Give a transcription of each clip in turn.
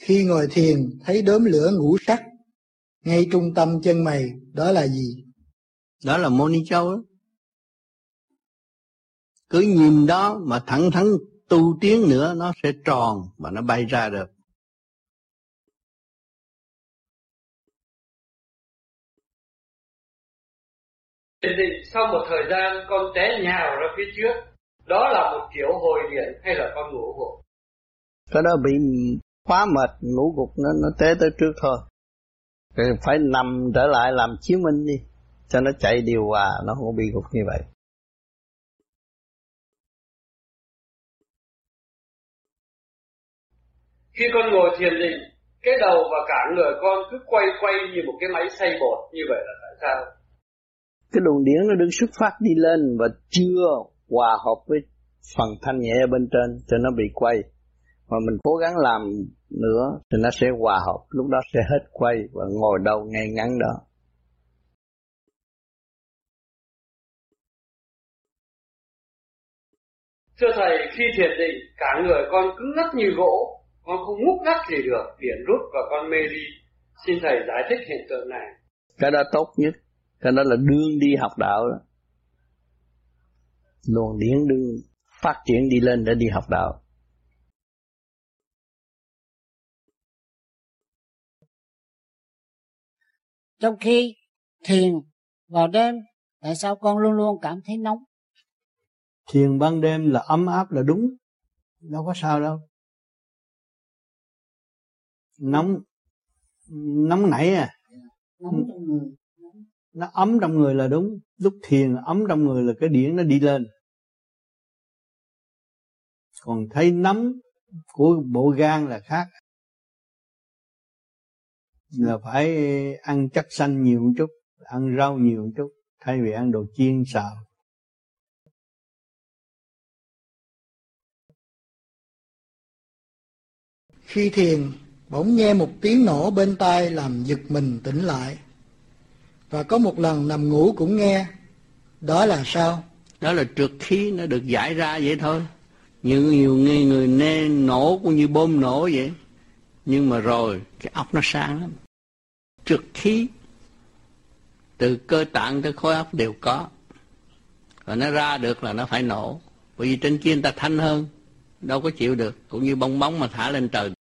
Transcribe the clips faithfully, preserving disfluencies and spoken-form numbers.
Khi ngồi thiền thấy đốm lửa ngũ sắc ngay trung tâm chân mày, đó là gì? Đó là Mô Ni Châu đó. Cứ nhìn đó mà thẳng thắn tu tiến nữa, nó sẽ tròn và nó bay ra được. Thiền định sau một thời gian con té nhào ra phía trước, đó là một kiểu hồi điển hay là con ngủ gục? Cái đó bị quá mệt, ngủ gục nó nó té tới trước thôi. Rồi phải nằm trở lại làm chiếu minh đi, cho nó chạy điều hòa, nó không bị gục như vậy. Khi con ngồi thiền định, cái đầu và cả người con cứ quay quay như một cái máy xay bột, như vậy là tại sao? Cái luồng điển nó đứng xuất phát đi lên và chưa hòa hợp với phần thanh nhẹ ở bên trên, cho nó bị quay. Mà mình cố gắng làm nữa thì nó sẽ hòa hợp, lúc đó sẽ hết quay và ngồi đâu ngay ngắn đó. Thưa Thầy, khi thiền định, cả người con cứng ngắc như gỗ, con không ngúc ngắc gì được, điển rút và con mê đi. Xin Thầy giải thích hiện tượng này. Cái đó tốt nhất, cái đó là đương đi học đạo đó. Luồng điển đương phát triển đi lên để đi học đạo. Trong khi thiền vào đêm, tại sao con luôn luôn cảm thấy nóng? Thiền ban đêm là ấm áp là đúng, đâu có sao đâu. Nóng, nóng nảy à. Nóng trong người. Nó ấm trong người là đúng. Lúc thiền ấm trong người là cái điển nó đi lên. Còn thấy nóng của bộ gan là khác. Là phải ăn chất xanh nhiều một chút, ăn rau nhiều một chút, thay vì ăn đồ chiên xào. Khi thiền, bỗng nghe một tiếng nổ bên tai làm giật mình tỉnh lại. Và có một lần nằm ngủ cũng nghe. Đó là sao? Đó là trượt khí nó được giải ra vậy thôi. Nhiều nhiều người, người nghe nổ cũng như bom nổ vậy. Nhưng mà rồi cái óc nó sáng lắm. Trượt khí từ cơ tạng tới khối óc đều có. Và nó ra được là nó phải nổ. Bởi vì trên kia người ta thanh hơn, đâu có chịu được. Cũng như bong bóng mà thả lên trời.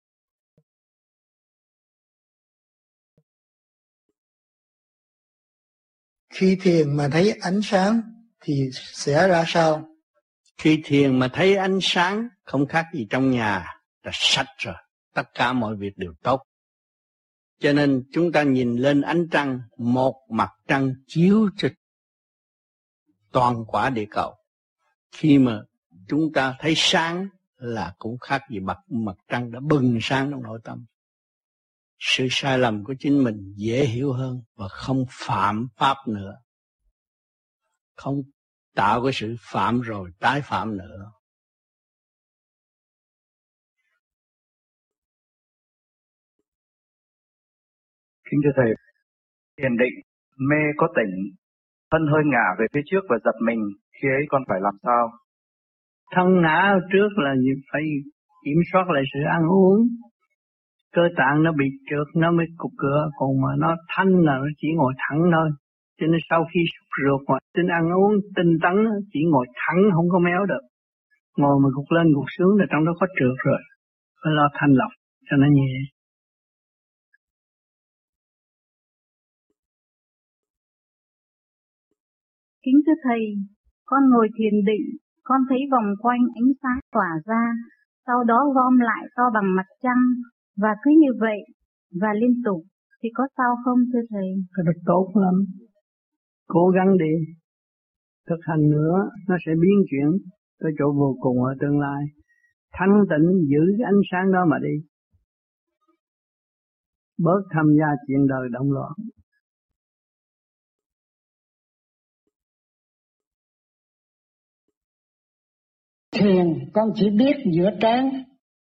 Khi thiền mà thấy ánh sáng thì sẽ ra sao? Khi thiền mà thấy ánh sáng không khác gì trong nhà, là sạch rồi. Tất cả mọi việc đều tốt. Cho nên chúng ta nhìn lên ánh trăng, một mặt trăng chiếu cho toàn quả địa cầu. Khi mà chúng ta thấy sáng là cũng khác gì mặt, mặt trăng đã bừng sáng trong nội tâm. Sự sai lầm của chính mình dễ hiểu hơn và không phạm pháp nữa. Không tạo cái sự phạm rồi tái phạm nữa. Kính thưa Thầy, thiền định, mê có tỉnh, thân hơi ngả về phía trước và giật mình, khi ấy con phải làm sao? Thân ngã trước là phải kiểm soát lại sự ăn uống. Cơ tạng nó bị trượt nó mới cục cửa, còn mà nó thanh là nó chỉ ngồi thẳng thôi. Cho nên sau khi sụt ruột mà tin ăn uống tinh tấn chỉ ngồi thẳng không có méo được. Ngồi mà gục lên gục xuống là trong đó có trượt rồi. Phải lo thanh lọc cho nó nhẹ. Kính thưa Thầy, con ngồi thiền định, con thấy vòng quanh ánh sáng tỏa ra, sau đó gom lại to bằng mặt trăng, và cứ như vậy, và liên tục, thì có sao không thưa Thầy? Cái đó tốt lắm. Cố gắng đi. Thực hành nữa, nó sẽ biến chuyển tới chỗ vô cùng ở tương lai. Thanh tịnh giữ cái ánh sáng đó mà đi. Bớt tham gia chuyện đời động loạn. Thiền con chỉ biết giữa trán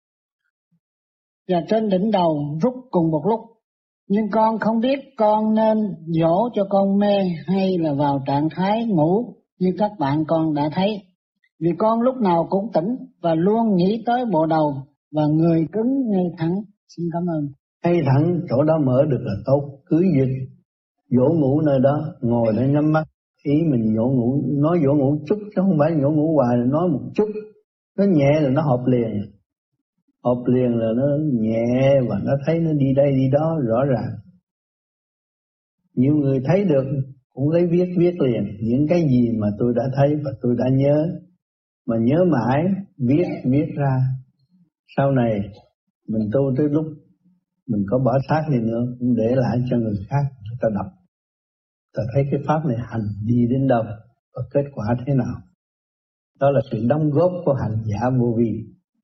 và trên đỉnh đầu rút cùng một lúc. Nhưng con không biết con nên dỗ cho con mê hay là vào trạng thái ngủ như các bạn con đã thấy. Vì con lúc nào cũng tỉnh và luôn nghĩ tới bộ đầu và người cứng ngay thẳng. Xin cảm ơn. Ngay thẳng chỗ đó mở được là tốt, cứ việc dỗ ngủ nơi đó, ngồi để nhắm mắt, ý mình dỗ ngủ, nói dỗ ngủ chút chứ không phải dỗ ngủ hoài, nói một chút, nó nhẹ là nó hợp liền, hợp liền là nó nhẹ và nó thấy nó đi đây đi đó rõ ràng. Nhiều người thấy được cũng lấy viết viết liền những cái gì mà tôi đã thấy và tôi đã nhớ, mà nhớ mãi viết viết ra. Sau này mình tu tới lúc mình có bỏ xác đi nữa cũng để lại cho người khác người ta đọc, ta thấy cái pháp này hành đi đến đâu và kết quả thế nào. Đó là sự đóng góp của hành giả vô vi.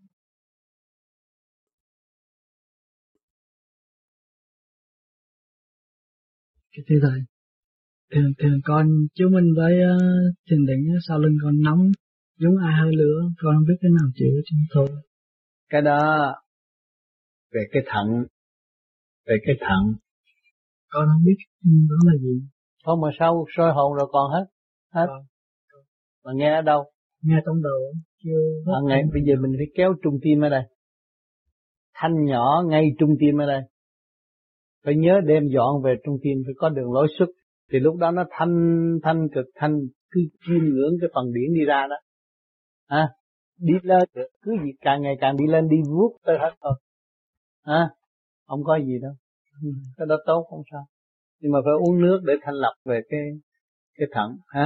Cái thưa thầy, thường thường con chú Minh với uh, thiền định sau lưng con nóng giống ai hơi lửa, con không biết cái nào chịu chứ thôi. Cái đó về cái thận, về cái thận. Con không biết đó là gì. Không mà sao soi hồn rồi còn hết, hết. À. Mà nghe ở đâu? Nghe trong đầu. Chưa. À, ngay bây giờ mình phải kéo trung tim ở đây. Thanh nhỏ ngay trung tim ở đây. Phải nhớ đem dọn về trung tim, phải có đường lối xuất. Thì lúc đó nó thanh, thanh cực thanh, cứ chiêm ngưỡng cái phần điển đi ra đó. À, đi lên, cứ gì càng ngày càng đi lên, đi vuốt tới hết thôi. À, không có gì đâu. Cái đó tốt không sao. Nhưng mà phải uống nước để thanh lọc về cái cái thận. Ha.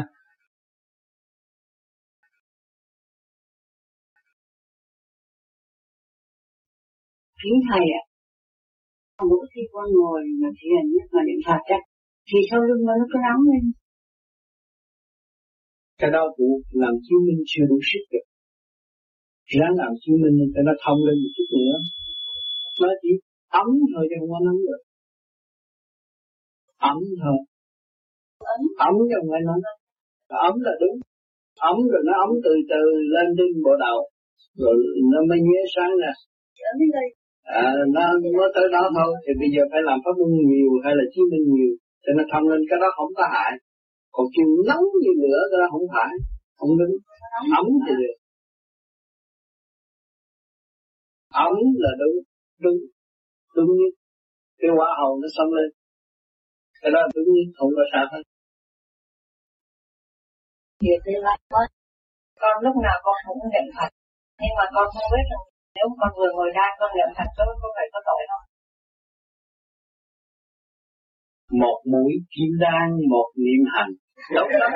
Kính thầy ạ, mỗi khi con ngồi mà thiền mà niệm Phật á, thì sau lưng nó cứ nóng lên. Cái đó cũng làm chứng minh chưa đủ sức được. Ráng làm chứng minh cho nó thông lên một chút nữa. Nó chỉ ấm thôi chứ không có nóng được. Ấm thôi. Ấm, ấm chứ không phải nóng. Ấm là đúng. Ấm rồi nó ấm từ từ lên trên bộ đầu. Rồi nó mới nhớ sáng nè. Ấm đây. À, nó mới tới đó thôi. Thì bây giờ phải làm pháp môn nhiều hay là chứng minh nhiều. Cho nó thông lên cái đó không có hại. Còn chừng nóng như lửa cái đó không phải. Không đúng. Ấm thì được. Ấm là đúng. Đúng. Đúng nhất. Cái quả hồng nó xông lên. Cái đó đúng nhất. Không có sao hết. Việc thì lại con. Con lúc nào con cũng niệm Phật. Nhưng mà con không biết là nếu con vừa ngồi ra con niệm Phật có có phải có tội không? Một mũi kim đan, một niệm hành. Đúng lắm.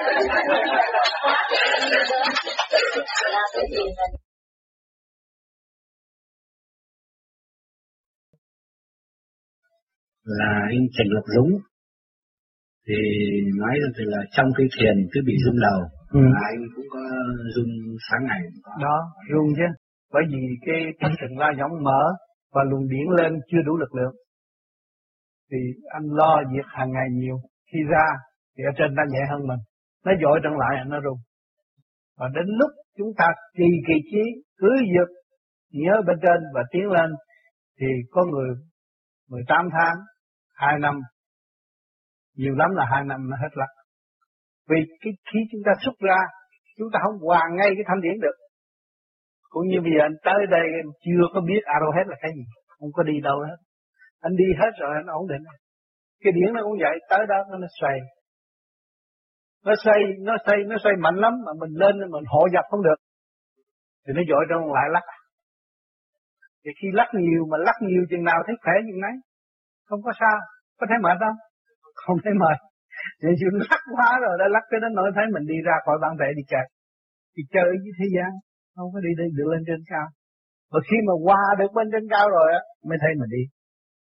Là anh Trần Ngọc Dũng thì nói thì là trong cái thiền cứ bị rung đầu. Ừ. Là anh cũng có rung sáng ngày. Đó, rung chứ. Bởi vì cái thanh tịnh la giống mở và luồng điển lên chưa đủ lực lượng. Thì anh lo việc hàng ngày nhiều. Khi ra thì ở trên ta nhẹ hơn mình. Nó dội trở lại nó rung. Và đến lúc chúng ta trì kỳ trí cứ việc nhớ bên trên và tiến lên thì có người mười tám tháng, hai năm, nhiều lắm là hai năm nó hết lắc. Vì cái khi chúng ta xuất ra, chúng ta không hoàn ngay cái thanh điển được. Cũng như bây giờ anh tới đây anh chưa có biết arrowhead là cái gì, không có đi đâu hết. Anh đi hết rồi anh ổn định. Cái điển nó cũng vậy, tới đó nó xoay. Nó xoay, nó xoay, nó xoay mạnh lắm mà mình lên mình hộ dập không được. Thì nó dội trong lại lắc. Thì khi lắc nhiều mà lắc nhiều chừng nào thấy khỏe chừng nấy. Không có sao, có thấy mệt không? Không thấy mệt. Nên chịu lắc quá rồi đã lắc tới đến nỗi thấy mình đi ra khỏi bản thể đi chơi. Thì chơi với thế gian, không có đi, đi được lên trên cao. Và khi mà qua được bên trên cao rồi á, mới thấy mình đi.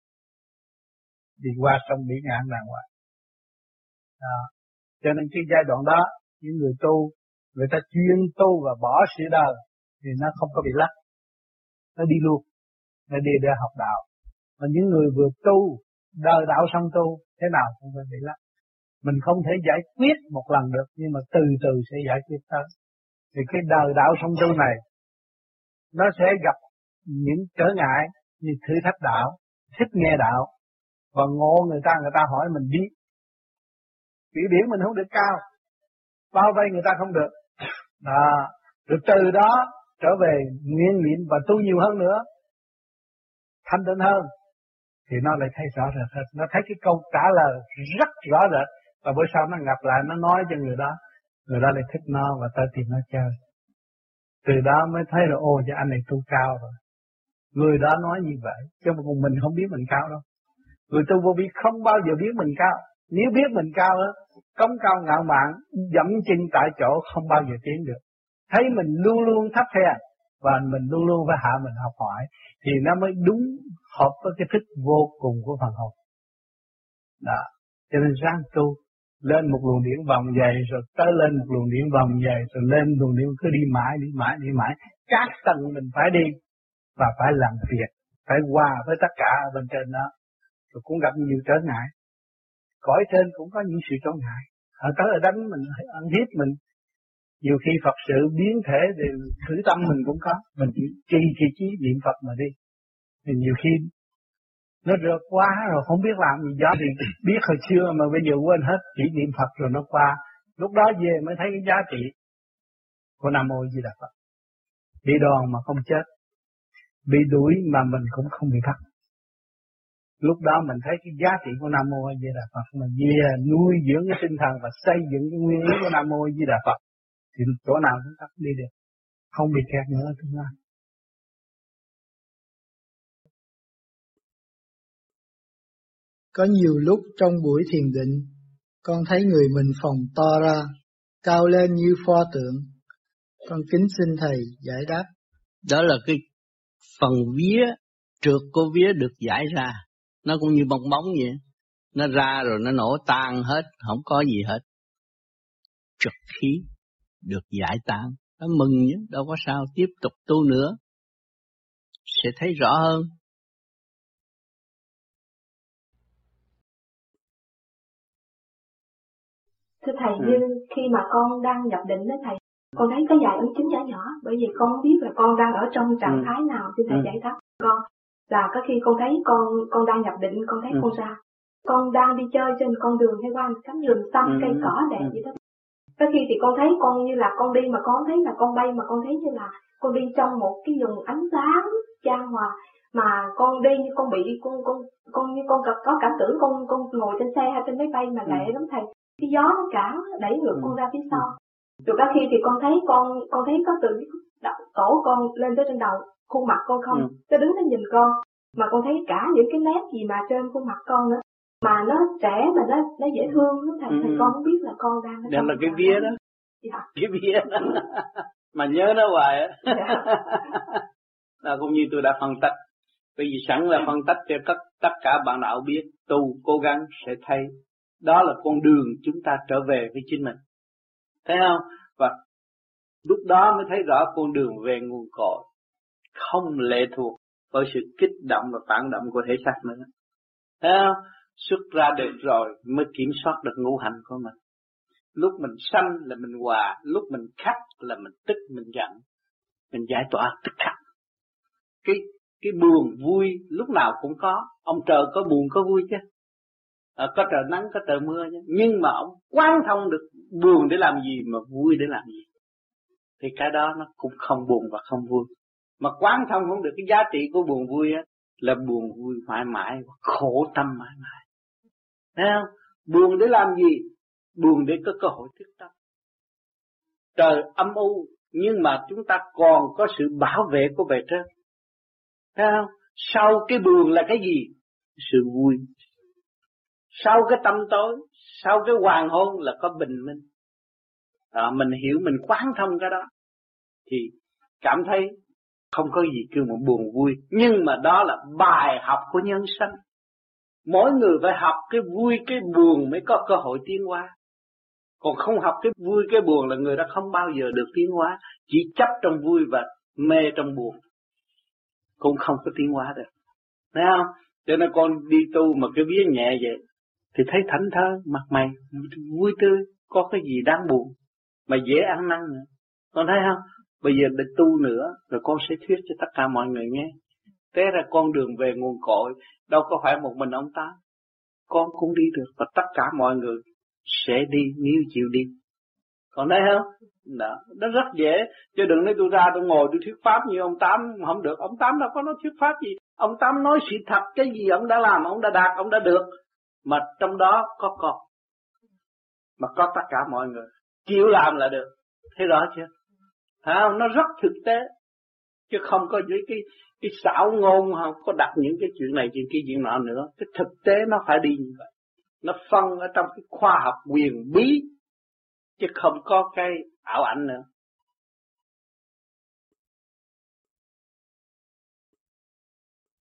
Đi qua sông biển ngạn đàng hoàng. Đó. Cho nên cái giai đoạn đó, những người tu, người ta chuyên tu và bỏ sự đời, thì nó không có bị lắc. Nó đi luôn, nó đi để học đạo. Mà những người vừa tu, đời đạo xong tu, thế nào cũng phải bị lắc. Mình không thể giải quyết một lần được, nhưng mà từ từ sẽ giải quyết tới. Thì cái đời đạo xong tu này, nó sẽ gặp những trở ngại như thử thách đạo, thích nghe đạo, và ngộ người ta, người ta hỏi mình đi. Biểu điển mình không được cao, bao vây người ta không được. Đó. Rồi từ đó trở về nguyện niệm và tu nhiều hơn nữa. thanh tịnh hơn, thì nó lại thấy rõ rệt hết. Nó thấy cái câu trả lời rất rõ rệt, và bữa sau nó gặp lại nó nói cho người đó, người đó lại thích nó và tới tìm nó chơi. Từ đó mới thấy là ô, cho anh này tu cao rồi. Người đó nói như vậy, chứ mà mình không biết mình cao đâu. Người tu vô vi không bao giờ biết mình cao. Nếu biết mình cao á, cống cao ngạo mạn, dẫm chân tại chỗ không bao giờ tiến được. Thấy mình luôn luôn thấp hèn và mình luôn luôn phải hạ mình học hỏi, thì nó mới đúng hợp với cái thức vô cùng của phần hồn. Đó, cho nên ráng tu, lên một luồng điển vòng dày, rồi tới lên một luồng điển vòng dày, rồi lên luồng điển cứ đi mãi, đi mãi, đi mãi. Các tầng mình phải đi, và phải làm việc, phải hòa với tất cả ở bên trên đó. Rồi cũng gặp nhiều trở ngại. Cõi trên cũng có những sự trở ngại. Ở tới ở đánh mình, ăn hiếp mình. Nhiều khi Phật sự biến thể để thử tâm mình cũng có. Mình chỉ trì trì trí niệm Phật mà đi. Thì nhiều khi nó rớt quá rồi không biết làm gì đó, thì biết hồi xưa mà bây giờ quên hết, chỉ niệm Phật rồi nó qua. Lúc đó về mới thấy cái giá trị của Nam Mô Di Đà Phật. Bị đòn mà không chết, bị đuổi mà mình cũng không bị bắt. Lúc đó mình thấy cái giá trị của Nam Mô A Di Đà Phật, mà về nuôi dưỡng cái tinh thần và xây dựng cái nguyên lý của Nam Mô A Di Đà Phật, thì chỗ nào cũng tắt đi được, không bị kẹt nữa tương lai. Có nhiều lúc trong buổi thiền định, con thấy người mình phồng to ra, cao lên như pho tượng. Con kính xin Thầy giải đáp. Đó là cái phần vía, trượt của vía được giải ra. Nó cũng như bong bóng vậy. Nó ra rồi nó nổ tan hết, không có gì hết. Trượt khí được giải tan. Nó mừng chứ, đâu có sao, tiếp tục tu nữa. Sẽ thấy rõ hơn. Thưa Thầy, ừ. như khi mà con đang nhập định đó Thầy, con thấy có vài ấn chứng nhỏ nhỏ, bởi vì con không biết là con đang ở trong trạng ừ. thái nào, thưa Thầy ừ. giải đáp con. Là có khi con thấy con con đang nhập định, con thấy ừ. con ra, con đang đi chơi trên con đường hay qua một cánh rừng xanh, ừ. cây cỏ đẹp ừ. vậy đó. Có khi thì con thấy con như là con đi mà con thấy là con bay, mà con thấy như là con đi trong một cái vùng ánh sáng chan hòa, mà con đi như con bị con con con như con có cảm tưởng con con ngồi trên xe hay trên máy bay mà lệ ừ. lắm Thầy. Cái gió nó cản đẩy ngược ừ. con ra phía sau. Rồi có khi thì con thấy con con thấy có từ cổ con lên tới trên đầu, khuôn mặt con không, ừ. nó đứng nó nhìn con, mà con thấy cả những cái nét gì mà trên khuôn mặt con nữa, mà nó trẻ mà nó nó dễ thương lắm Thầy. Ừ. Thầy con không biết là con đang đó là cái vía đó. Dạ. Cái vía đó mà nhớ nó hoài á. Dạ. Là cũng như tôi đã phân tích, bởi vì sẵn là phân tích cho tất tất cả bạn đạo biết, tu cố gắng sẽ thấy đó là con đường chúng ta trở về với chính mình, thấy không? Và lúc đó mới thấy rõ con đường về nguồn cội, không lệ thuộc vào sự kích động và phản động của thể xác nữa, thấy không? Xuất ra được rồi mới kiểm soát được ngũ hành của mình. Lúc mình sanh là mình hòa, lúc mình khắc là mình tức, mình giận, mình giải tỏa tức khắc. Cái cái buồn vui lúc nào cũng có, ông trời có buồn có vui chứ. À, có trời nắng có trời mưa chứ. Nhưng mà ông quán thông được buồn để làm gì mà vui để làm gì, thì cái đó nó cũng không buồn và không vui. Mà quán thông không được cái giá trị của buồn vui á, là buồn vui mãi mãi, khổ tâm mãi mãi. Thấy không? Buồn để làm gì? Buồn để có cơ hội thức tâm. Trời âm u, nhưng mà chúng ta còn có sự bảo vệ của bề trên. Thấy không? Sau cái buồn là cái gì? Sự vui. Sau cái tâm tối, sau cái hoàng hôn là có bình minh. À, mình hiểu, mình quán thông cái đó, thì cảm thấy không có gì kêu mà buồn vui. Nhưng mà đó là bài học của nhân sinh. Mỗi người phải học cái vui, cái buồn mới có cơ hội tiến hóa. Còn không học cái vui, cái buồn là người đó không bao giờ được tiến hóa. Chỉ chấp trong vui và mê trong buồn, cũng không có tiến hóa được. Thấy không? Cho nên con đi tu mà cái vía nhẹ vậy, thì thấy thảnh thơi, mặt mày vui tươi, có cái gì đáng buồn, mà dễ ăn năn nữa. Con thấy không? Bây giờ để tu nữa, rồi con sẽ thuyết cho tất cả mọi người nghe. Thế ra con đường về nguồn cội, đâu có phải một mình ông ta. Con cũng đi được, và tất cả mọi người sẽ đi nếu chịu đi. Còn thấy không? Đó, nó rất dễ. Chứ đừng nói tôi ra tôi ngồi tôi thuyết pháp như ông Tám, không được. Ông Tám đâu có nói thuyết pháp gì. Ông Tám nói sự thật, cái gì ông đã làm, ông đã đạt, ông đã được. Mà trong đó có con. Mà có tất cả mọi người. Chịu làm là được. Thấy rõ chưa? À, nó rất thực tế. Chứ không có những cái, cái xảo ngôn, không có đặt những cái chuyện này, chuyện kia, chuyện nọ nữa. Cái thực tế nó phải đi như vậy. Nó phân ở trong cái khoa học quyền bí. Chứ không có cái ảo ảnh nữa.